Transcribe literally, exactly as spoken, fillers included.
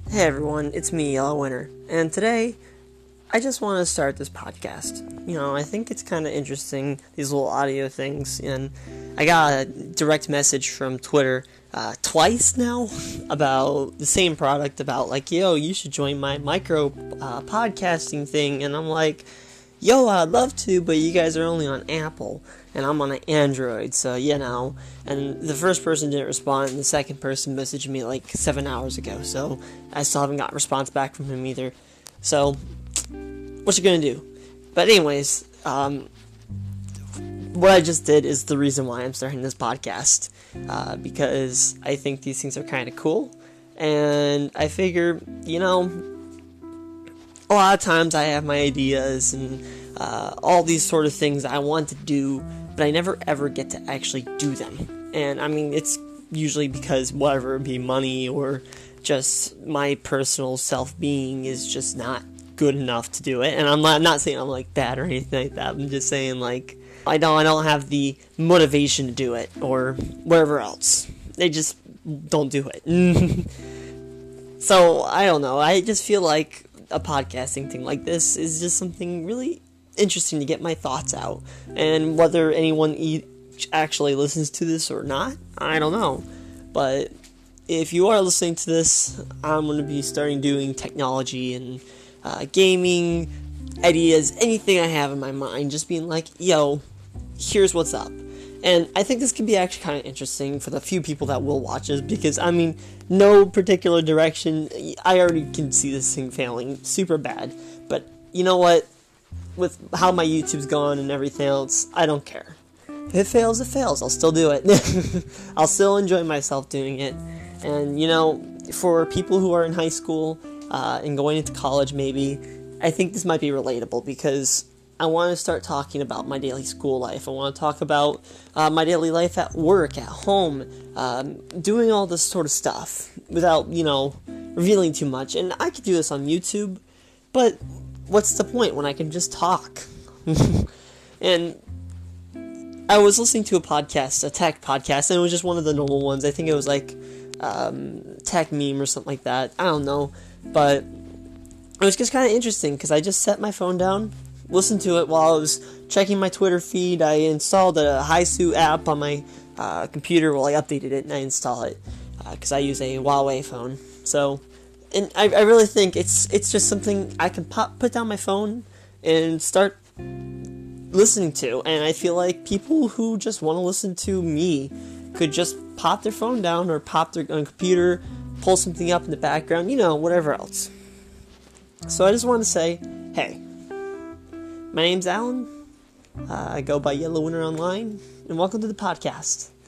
Hey everyone, it's me, Yellow Winter, and today I just want to start this podcast. You know, I think it's kind of interesting, these little audio things, and I got a direct message from Twitter uh, twice now about the same product, about like, yo, you should join my micro uh, podcasting thing, and I'm like, yo, I'd love to, but you guys are only on Apple, and I'm on an Android, so, you know, and the first person didn't respond, and the second person messaged me, like, seven hours ago, so I still haven't got a response back from him either, so, what you gonna do? But anyways, um, what I just did is the reason why I'm starting this podcast, uh, because I think these things are kind of cool, and I figure, you know, a lot of times I have my ideas and uh, all these sort of things I want to do, but I never ever get to actually do them. And I mean, it's usually because whatever it be, money or just my personal self-being is just not good enough to do it. And I'm not, I'm not saying I'm like bad or anything like that. I'm just saying like I don't I don't have the motivation to do it or whatever else. They just don't do it. So I don't know. I just feel like a podcasting thing like this is just something really interesting to get my thoughts out, and whether anyone e- actually listens to this or not, I don't know, but if you are listening to this, I'm going to be starting doing technology and uh, gaming ideas, anything I have in my mind, just being like, yo, here's what's up. And I think this could be actually kind of interesting for the few people that will watch this, because, I mean, no particular direction, I already can see this thing failing super bad, but you know what, with how my YouTube's gone and everything else, I don't care. If it fails, it fails, I'll still do it. I'll still enjoy myself doing it, and, you know, for people who are in high school, uh, and going into college maybe, I think this might be relatable, because I want to start talking about my daily school life. I want to talk about uh, my daily life at work, at home, um, doing all this sort of stuff without, you know, revealing too much. And I could do this on YouTube, but what's the point when I can just talk? And I was listening to a podcast, a tech podcast, and it was just one of the normal ones. I think it was like um, Tech Meme or something like that. I don't know, but it was just kind of interesting because I just set my phone down, listened to it while I was checking my Twitter feed. I installed a Haisu app on my uh, computer while I updated it, and I install it because uh, I use a Huawei phone. So, and I, I really think it's it's just something I can pop, put down my phone and start listening to. And I feel like people who just want to listen to me could just pop their phone down or pop their uh, computer, pull something up in the background, you know, whatever else. So I just want to say, hey, my name's Alan, uh, I go by Yellow Winter online, and welcome to the podcast.